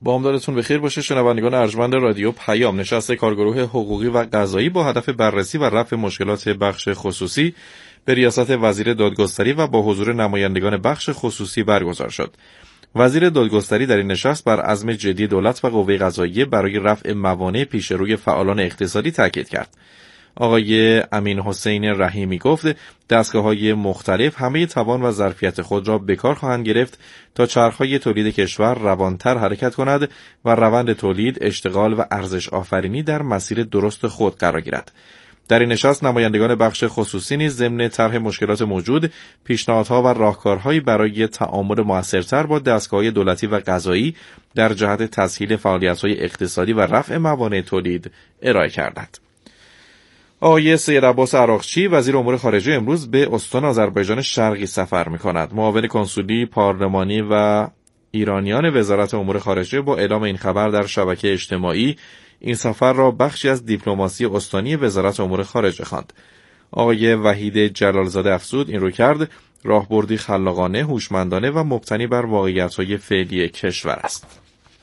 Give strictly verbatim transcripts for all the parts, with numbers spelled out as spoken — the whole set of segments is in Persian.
بامدادتون بخیر باشه شنوندگان ارجمند رادیو پیام. نشست کارگروه حقوقی و قضایی با هدف بررسی و رفع مشکلات بخش خصوصی به ریاست وزیر دادگستری و با حضور نمایندگان بخش خصوصی برگزار شد. وزیر دادگستری در این نشست بر عزم جدی دولت و قوه قضاییه برای رفع موانع پیش روی فعالان اقتصادی تاکید کرد. آقای امین حسین رحیمی گفت دستگاه‌های مختلف همه توان و ظرفیت خود را به کار خواهند گرفت تا چرخ‌های تولید کشور روانتر حرکت کند و روند تولید، اشتغال و ارزش آفرینی در مسیر درست خود قرار گیرد. در این نشست نمایندگان بخش خصوصی نیز ضمن طرح مشکلات موجود، پیشنهادها و راهکارهایی برای تعامل موثرتر با دستگاه‌های دولتی و قضایی در جهت تسهیل فعالیت‌های اقتصادی و رفع موانع تولید ارائه کردند. آقای سید عباس عراقچی وزیر امور خارجه امروز به استان آذربایجان شرقی سفر می‌کند. معاون کنسولی پارلمانی و ایرانیان وزارت امور خارجه با اعلام این خبر در شبکه اجتماعی این سفر را بخشی از دیپلماسی استانی وزارت امور خارجه خواند. آقای وحید جلالزاده افزود این رویکرد راهبردی خلاقانه، هوشمندانه و مبتنی بر واقعیت‌های فعلی کشور است.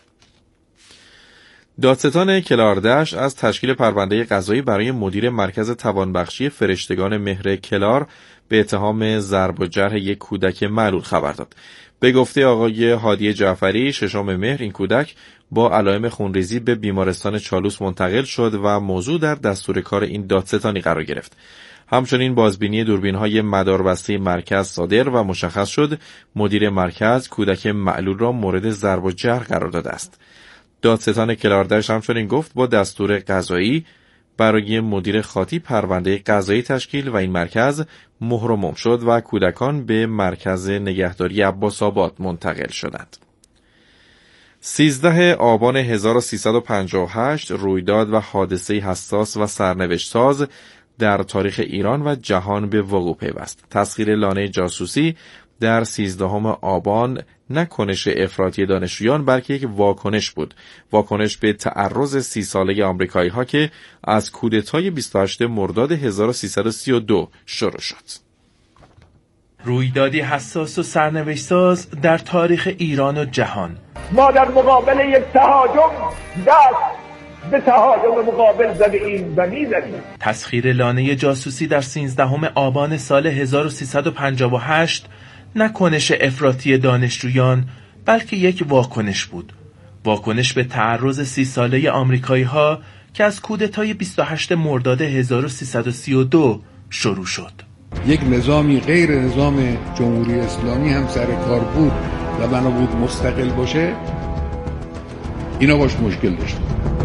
دادستان کلاردشت از تشکیل پرونده قضایی برای مدیر مرکز توانبخشی فرشتگان مهر کلار به اتهام ضرب و جرح یک کودک معلول خبر داد. به گفته آقای هادی جعفری ششم مهر این کودک با علائم خونریزی به بیمارستان چالوس منتقل شد و موضوع در دستور کار این دادستانی قرار گرفت. همچنین بازبینی دوربین‌های مداربسته مرکز صادر و مشخص شد مدیر مرکز کودک معلول را مورد ضرب و جرح قرار داده است. دادستان کلاردشت همچنین گفت با دستور قضایی برای مدیر خاطی پرونده قضایی تشکیل و این مرکز مهر و مم شد و کودکان به مرکز نگهداری عباس‌آباد منتقل شدند. سیزده آبان هزار و سیصد و پنجاه و هشت رویداد و حادثه حساس و سرنوشت ساز در تاریخ ایران و جهان به وقوع پیوست. تسخیر لانه جاسوسی در سیزدهم آبان نه کنش افراطی دانشجویان بلکه یک واکنش بود. واکنش به تعرض سی ساله آمریکایی ها که از کودتای بیست و هشتم مرداد هزار و سیصد و سی و دو شروع شد. رویدادی حساس و سرنوشت ساز در تاریخ ایران و جهان. ما در مقابل یک تهاجم دست به تهاجم مقابل زدیم و می‌زدیم. تسخیر لانه جاسوسی در سیزدهم آبان سال هزار و سیصد و پنجاه و هشت نه کنش افراطی دانشجویان بلکه یک واکنش بود. واکنش به تعرض سی ساله آمریکایی ها که از کودتای بیست و هشتم مرداد هزار و سیصد و سی و دو شروع شد. یک نظامی غیر نظام جمهوری اسلامی هم سر کار بود و بنا بود مستقل باشه، اینا باش مشکل داشتن.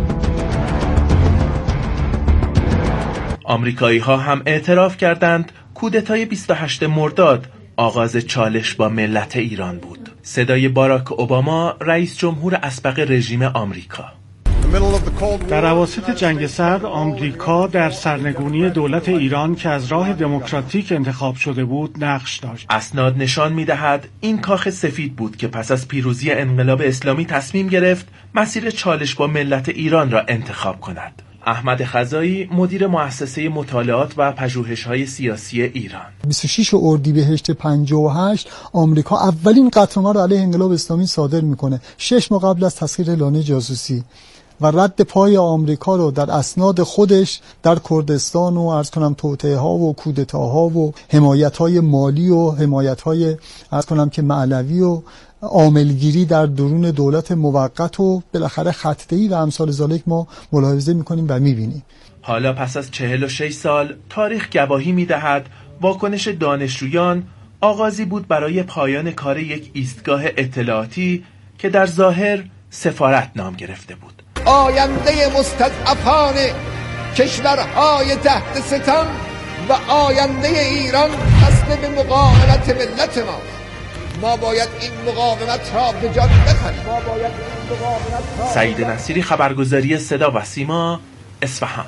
آمریکایی ها هم اعتراف کردند کودتای بیست و هشتم مرداد آغاز چالش با ملت ایران بود. صدای باراک اوباما رئیس جمهور اسبق رژیم آمریکا. در اواسط جنگ سرد آمریکا در سرنگونی دولت ایران که از راه دموکراتیک انتخاب شده بود نقش داشت. اسناد نشان می‌دهد این کاخ سفید بود که پس از پیروزی انقلاب اسلامی تصمیم گرفت مسیر چالش با ملت ایران را انتخاب کند. احمد خزایی مدیر مؤسسه مطالعات و پژوهش‌های سیاسی ایران. بیست و شش اردیبهشت پنجاه و هشت آمریکا اولین قطعنامه را علیه انقلاب اسلامی صادر میکنه، شش ماه قبل از تسخیر لانه جاسوسی، و رد پای آمریکا رو در اسناد خودش در کردستان و عرض کنم توطئه ها و کودتاها و حمایت های مالی و حمایت های عرض کنم که معنوی و عاملگیری در درون دولت موقت و بالاخره خط‌دهی و امثال ذالک ما ملاحظه میکنیم و میبینیم. حالا پس از چهل و شش سال تاریخ گواهی میدهد واکنش دانشجویان آغازی بود برای پایان کار یک ایستگاه اطلاعاتی که در ظاهر سفارت نام گرفته بود. آینده مستضعفان کشورهای تحت ستم و آینده ایران قصد به مقاومت ملت ما. ما باید این مقاومت را به جان بخریم. ما باید این مقاومت را سعید نصیری، خبرگزاری صدا و سیما، اصفهان.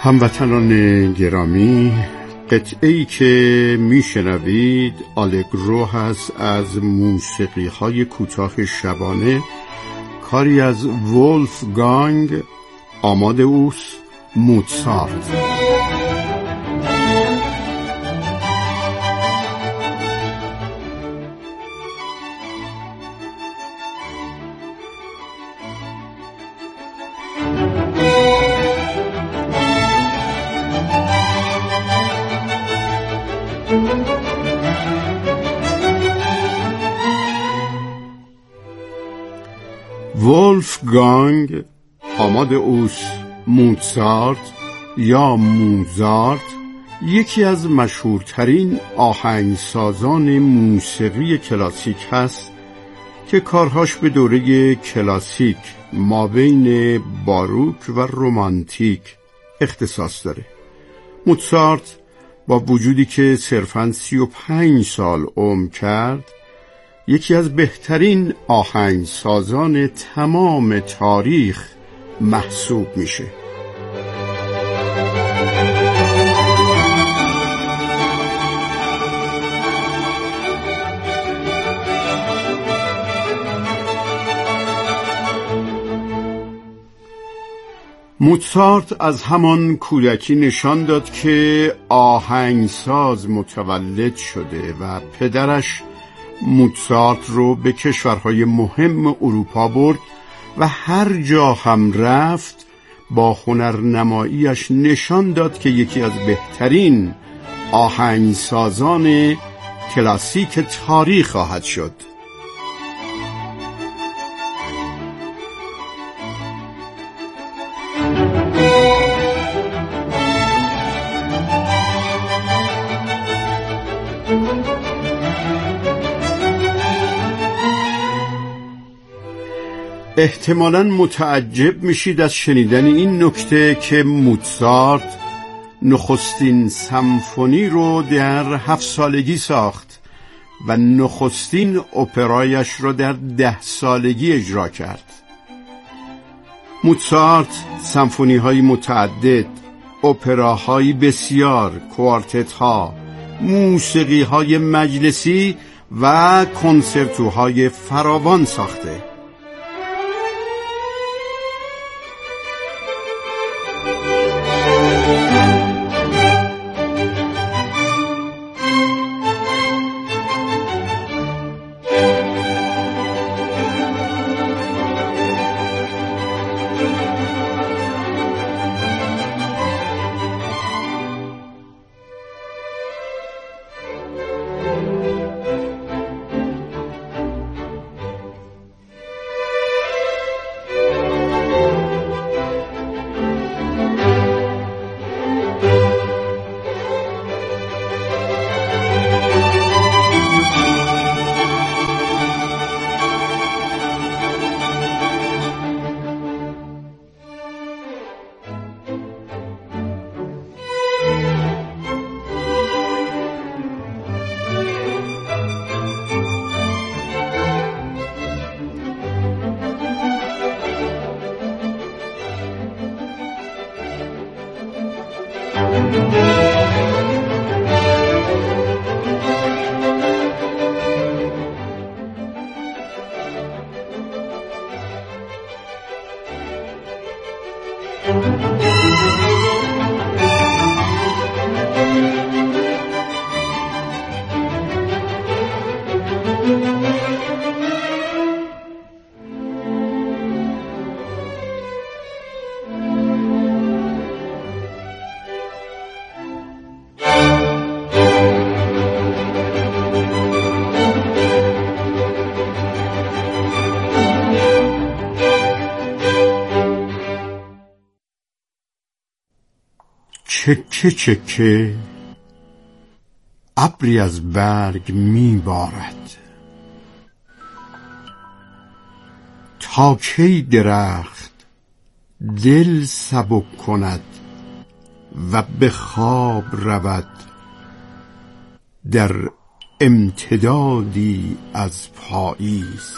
هموطنان گرامی، قطعه‌ای که میشنوید آلگرو هست از موسیقی‌های کوتاه شبانه، کاری از ولفگانگ آمادئوس موزارت. ولفگانگ آمادئوس موزارت یا موزارت یکی از مشهورترین آهنگسازان موسیقی کلاسیک هست که کارهاش به دوره کلاسیک مابین باروک و رومانتیک اختصاص داره. موزارت با وجودی که صرفاً سی و پنج سال عمر کرد، یکی از بهترین آهنگسازان تمام تاریخ محسوب میشه. موزارت از همان کودکی نشان داد که آهنگساز متولد شده و پدرش موزارت رو به کشورهای مهم اروپا برد و هر جا هم رفت با هنرنماییش نشان داد که یکی از بهترین آهنگسازان کلاسیک تاریخ خواهد شد. احتمالاً متعجب میشید از شنیدن این نکته که موزارت نخستین سمفونی رو در هفت سالگی ساخت و نخستین اپرایش رو در ده سالگی اجرا کرد. موزارت سمفونی های متعدد، اپراهای بسیار، کوارتت ها، موسیقی های مجلسی و کنسرتوهای فراوان ساخته. چکه چکه ابری از برگ میبارد، تا کی درخت دل سبک کند و به خواب رود در امتدادی از پاییز.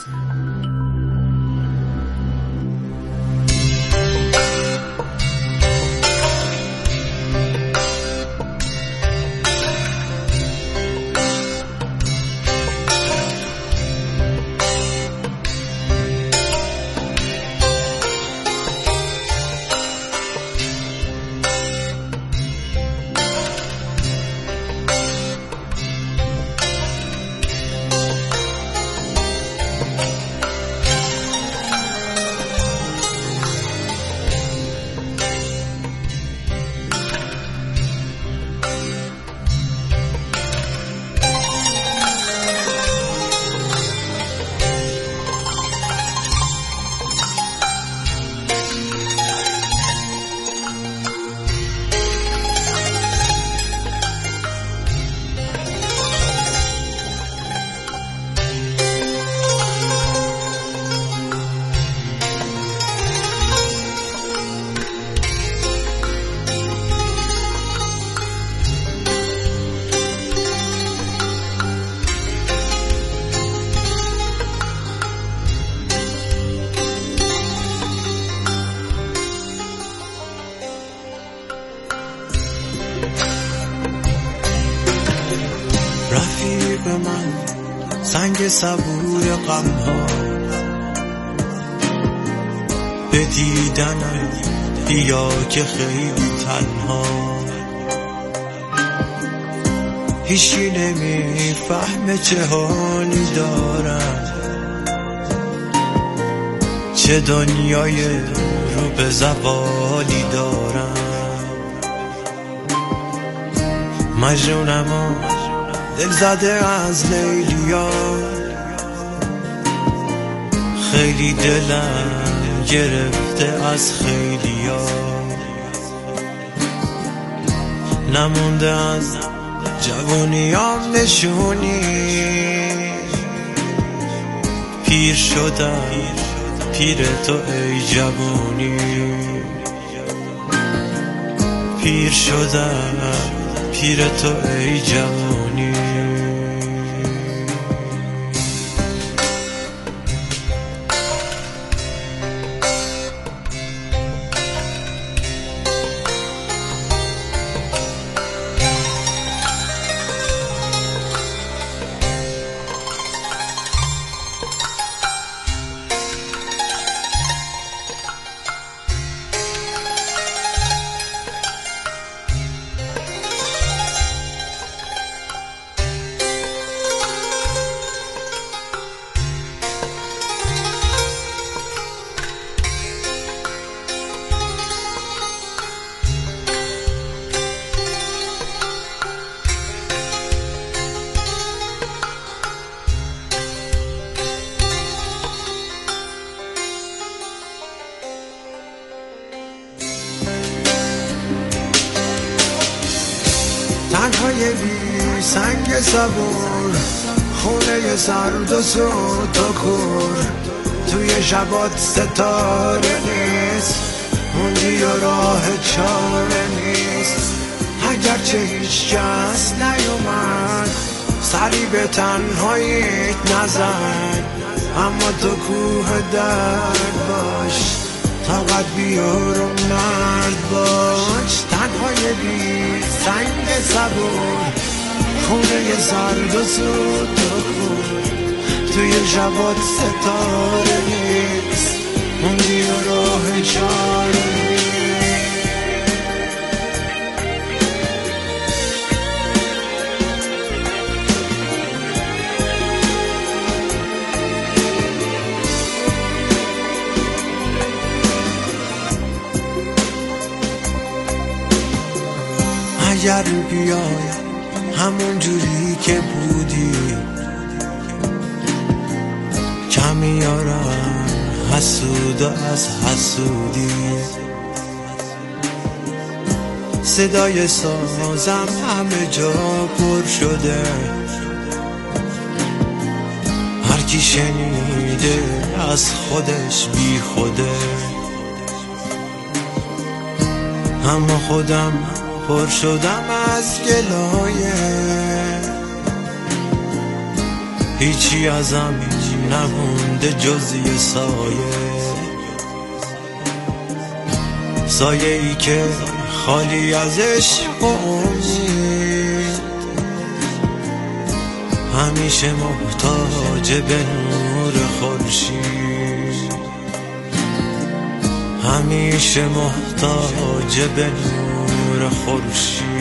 سنگ صبور غمها به دیدنم بیا که خیلی تنها هیچی نمیفهمه چه حالی دارم چه دنیای رو به زوالی دارم مجنونم و دل زده از لیلیا خیلی دلم گرفته از خیلیا نمونده از جوونیام نشونی پیر شدم پیر تو ای جوونی پیر شدم پیر تو ای جوونی تنهای بی سنگ صبور خونه سرد و سود و کور توی شبات ستاره نیست موندی و راه چاره نیست اگرچه هیچ کس نیومد سری به تنهاییت نزن اما تو کوه درد باش طاقت بیار و مرد باش تنهای بی سنگ صبور خونه سرد و سود و کور توی شبات ستاره نیست موندی و راه چاره نیست اگر بیای همون جوری که بودی کمی آرام حسود از حسودی صدای سازم همه جا پر شده هر کی شنیده از خودش بی خوده اما خودم پر شدم از گلایه هیچی ازم نمونده جز یه سایه سایه ای که خالی از عشق و امید همیشه محتاج به نور خورشید همیشه محتاج به نور خورشید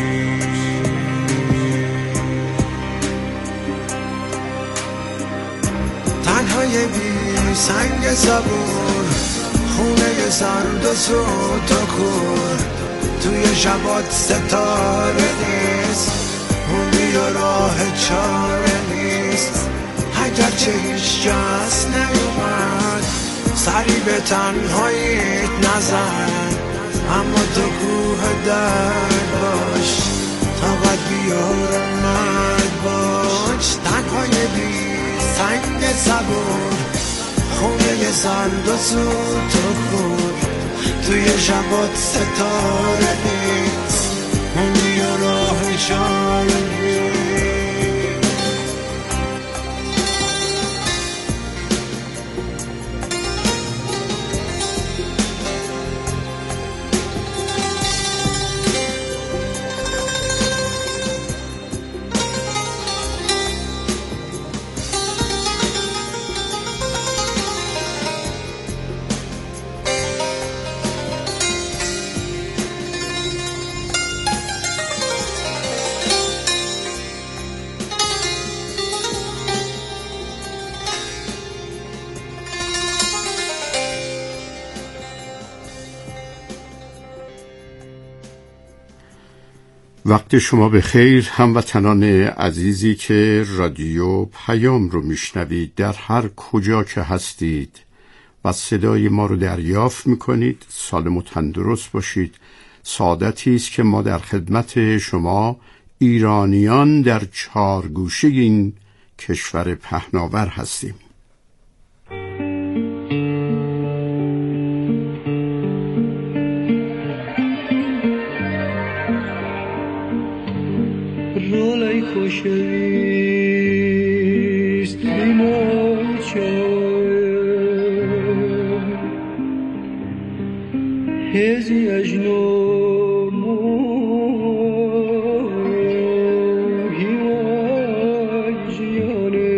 تنهای بی سنگ صبور خونه سرد و سود و کور توی شبات ستاره نیست موندی و راه چاره نیست اگرچه هیچ کس نیومد سری به تنهاییت نزن اما تو کوه درد باش طاقت بیار و مرد باش تنهای بی سنگ صبور خونه سرد و سود و کور توی شبات ستاره نیست موندی و راه چاره نیست وقت شما به خیر هموطنان عزیزی که رادیو پیام رو میشنوید در هر کجا که هستید و صدای ما رو دریافت میکنید. سالم و تندرست باشید. سعادتی است که ما در خدمت شما ایرانیان در چهار گوشه این کشور پهناور هستیم. رولای خوشویست بیناچه هزی اجنامو هیواجیانه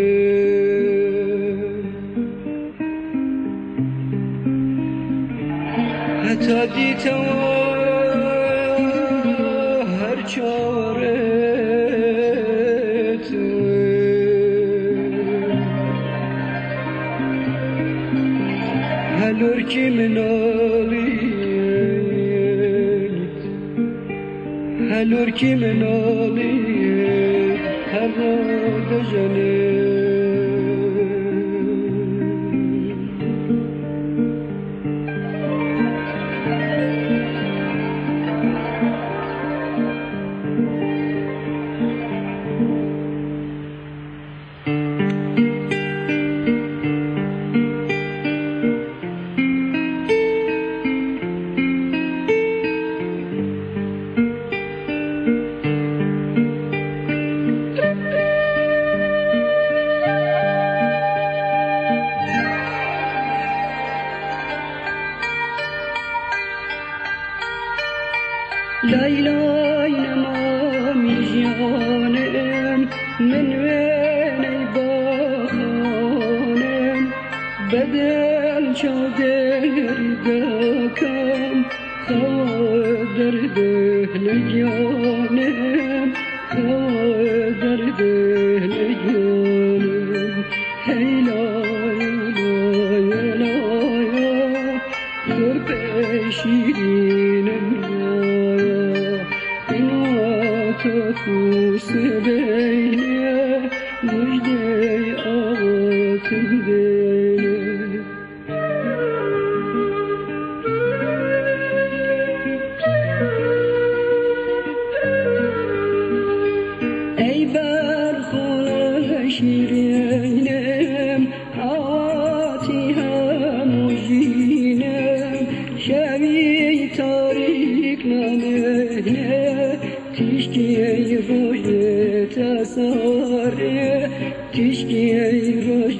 حتی دیتا هر چاره هلور کی منالیت هلور کی منالیت هر راد جنه لای لای نمامی جانم من وینی باخانم بدل چادر دکم خادر دهل جانم خادر دهل جانم هی لای لای لای قرب شیرینم تفوس بینه مجده آتم دینه ای برخواه شیرینم حواتی هم جینم شبی تاریک نمینه تشکی ای روز تساره تشکی ای روز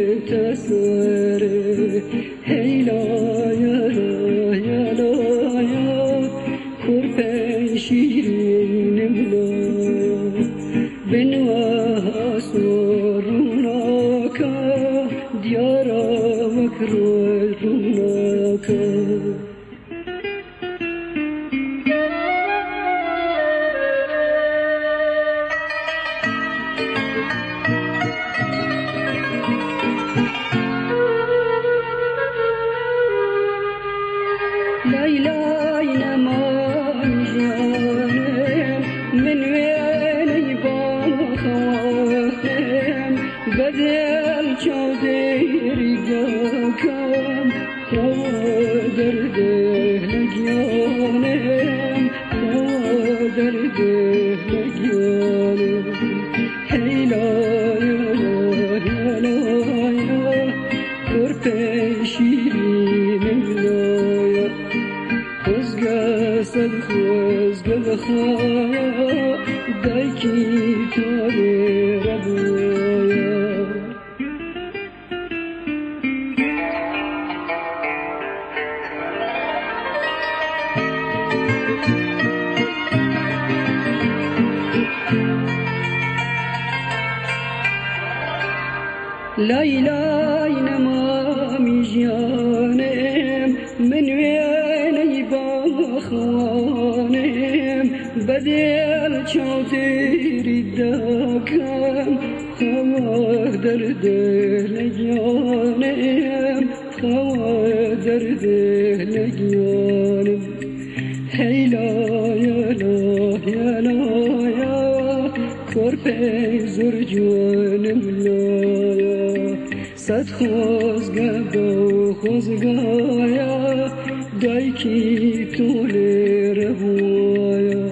تساره هی لایا لایا لایا کرپ شیرینم لایا بنوا سروناکا دیارا مکرو روناکا لای لای نمام جانم من وینی باخانم بدل چادری دکم خادر دهل جانم خادر دهل جانم هی لای لای لای کرپ شیرینم لایا خوزگه سد خوزگه بخوایا دایکی تاره ربویا لای لای نمامی جانم من وینی باخانم بدل چادری دکم خادر دل جانم خادر دل جانم هی لای لای لای کرپیزر جانم لایا صد خوزگاه با خوزگایا دایکی توله روایا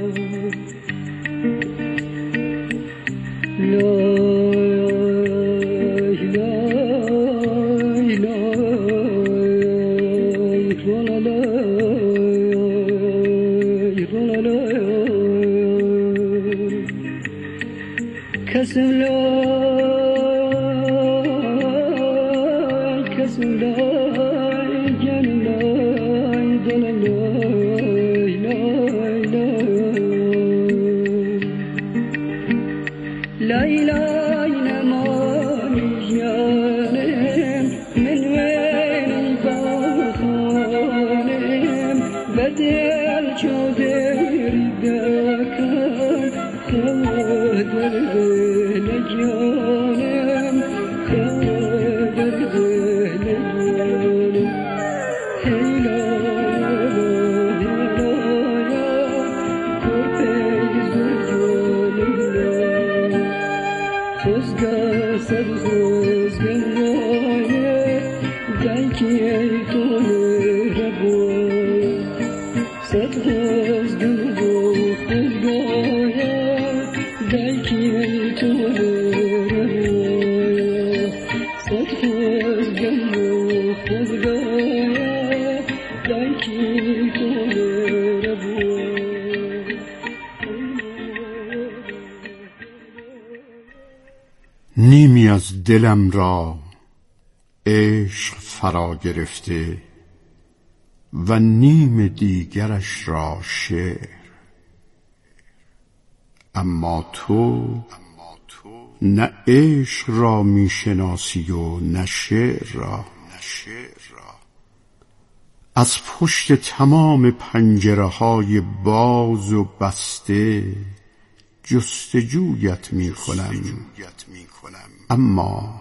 کسم لای کسم لای جنم لای دلم لای لای لای لای لای نمانی جانم من وینی باخانم بدل چودری دکن خودر جانم خودر جانم هیلا هیلا کرپیزر جانم خوزگاه سر خوزگاه مایه دایکی توله ربوی سر خوزگاه خوزگاه دایکی توله ربوی سر خوزگاه خوزگاه دایکی توله ربوی نیمی از دلم را عشق فرا گرفته و نیم دیگرش را شعر، اما تو نه عشق را میشناسی و نه شعر را. از پشت تمام پنجره های باز و بسته جستجویت می کنم، اما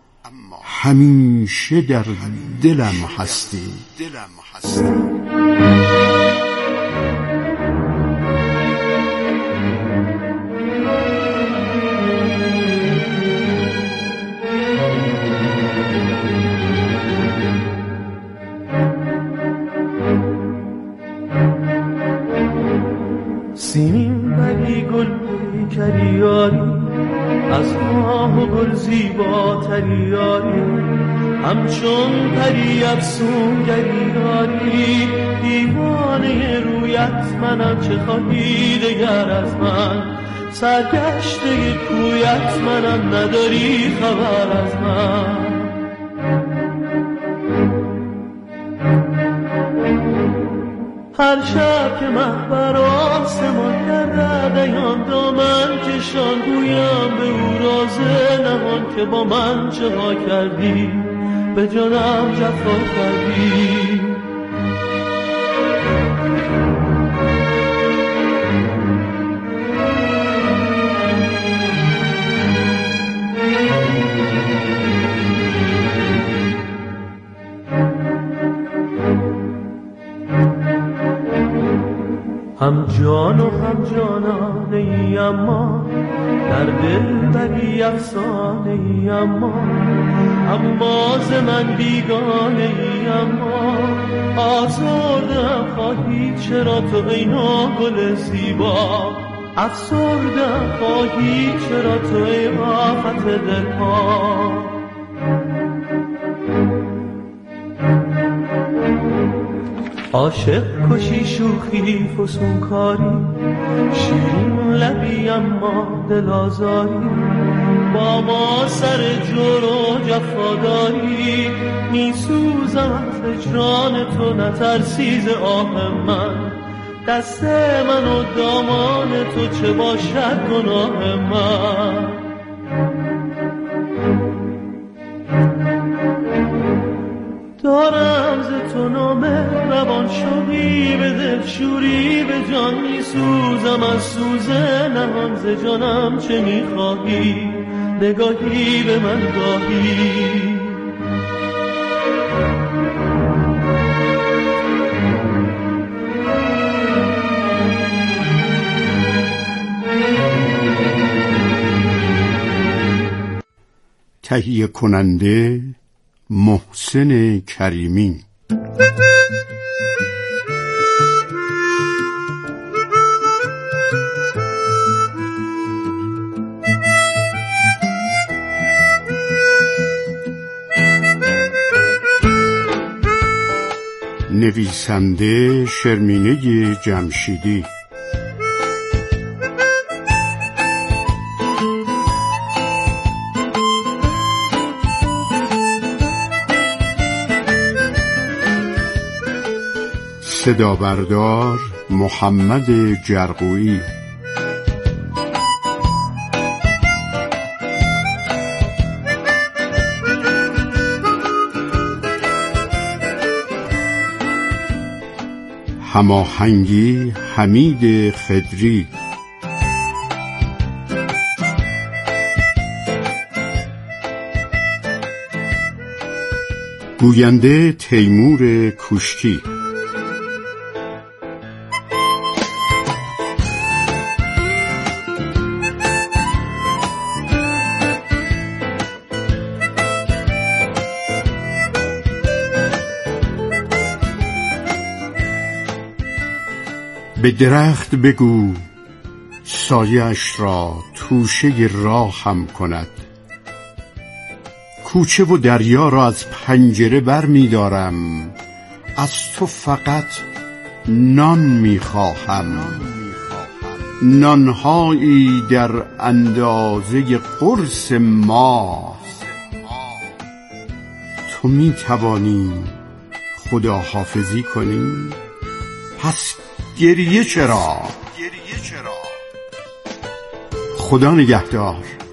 همیشه در دلم هستی. سیمین بری گل کریاری از ماه و گل زیباتری یاری، همچون پری افسون گریاری، دیوانه رویت منم چه خواهی دگر از من، سرگشته کویت منم نداری خبر از من. هر شب که مه بر آسمان گردد ایام دامن کشان، گویم به او راز نهان که با من چه ها کردی، به جانم جفا کردی. هم جان و هم جانانه ای اما در دل بری افسانه ای اما، اما ز من بیگانه ای اما، آزردم خواهی چرا تو ای ناگل زیبا، افسردم خواهی چرا تو ای آفت دلها. عاشق کشی شوخی فسونکاری، شیرین لبی اما دل آزاری، با ما سر جور و جفاداری، می سوزم از جان تو نترسی ز آه من، دست من و دامان تو چه باشد گناه من. دارم ز تو نامه روان شوقی، به دل شوری به جان می سوزم از سوز نهان، ز جانم چه می خواهی نگاهی به من گاهی. تهیه کننده محسن کریمی. نویسنده شرمینه جمشیدی. صدا بردار محمد جرقویی. هماهنگی حمید خدری. گوینده تیمور کوشکی. به درخت بگو سایه‌اش را توشه راه هم کند. کوچه و دریا را از پنجره بر می دارم، از تو فقط نان می خواهم. نانهایی در اندازه قرص ما. تو می توانی خدا حافظی کنی؟ پس گریه چرا؟ خدا نگهدار.